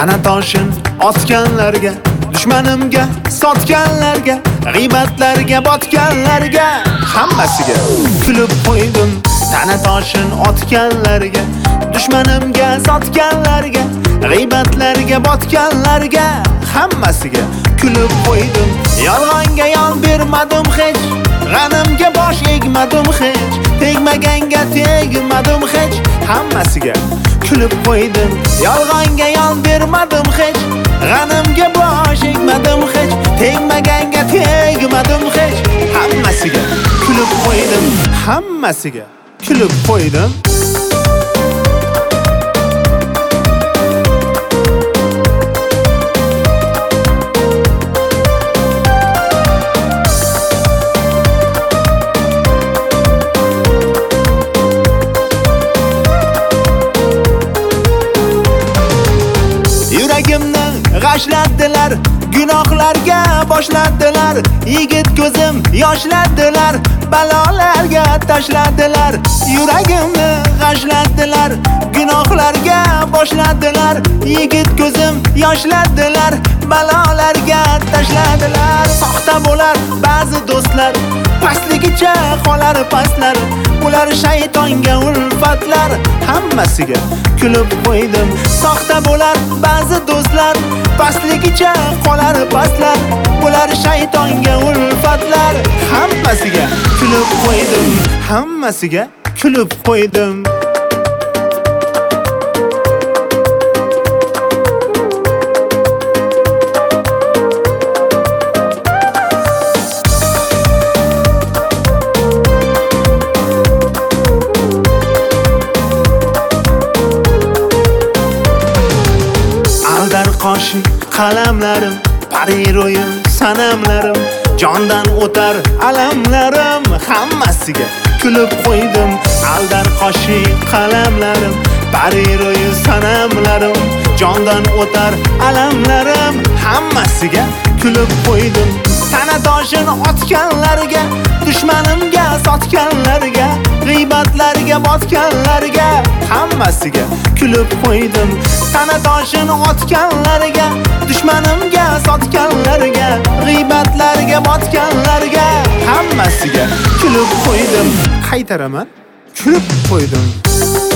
Tana toshin otganlarga, dushmanimga sotganlarga, g'iybatlarga botganlarga, hammasiga kulib qo'ydim. Tana toshin otganlarga, dushmanimga sotganlarga, g'iybatlarga botganlarga, hammasiga kulib qo'ydim. Yolg'onga yon bermadim hech, g'animga bosh egmadim hech, tegmaganga tegmadim hech, hammasiga kulib qo'ydim. Yolg'onga yon bermadim hech, g'animga bosh egmadim hech, tegmaganga tegmadim hech, hammasiga kulib qo'ydim. Hammasiga kulib qo'ydim. Yuragimni g'ashladilar, gunohlarga boshladilar, yigit ko'zim yoshladilar, balolarga tashladilar. Yuragimni g'ashladilar, gunohlarga boshladilar, yigit ko'zim yoshladilar, balolarga tashladilar. Soxta bo'lar ba'zi do'stlar, pastligicha qolar pastlar, ular shaytonga ulfatlar, hammasiga kulib qo'ydim. Soxta bo'lar ba'zi do'stlar, pastligicha qolar pastlar, ular shaytonga ulfatlar, hammasiga kulib qo'ydim. Hammasiga kulib qo'ydim. Qoshi qalamlarim, pariro'yim sanamlarim, jondan o'tar alamlarim, hammasiga kulib qo'ydim. Aldar qoshi qalamlarim, pariro'yim sanamlarim, jondan o'tar alamlarim, hammasiga kulib qo'ydim. Tana toshin otganlarga, dushmanimga sotganlarga, g'iybatlarga botganlarga, hammasiga kulib qo'ydim. Tana toshin otganlarga, dushmanimga sotganlarga, g'iybatlarga botganlarga, hammasiga kulib qo'ydim. Qaytaraman, kulib qo'ydim.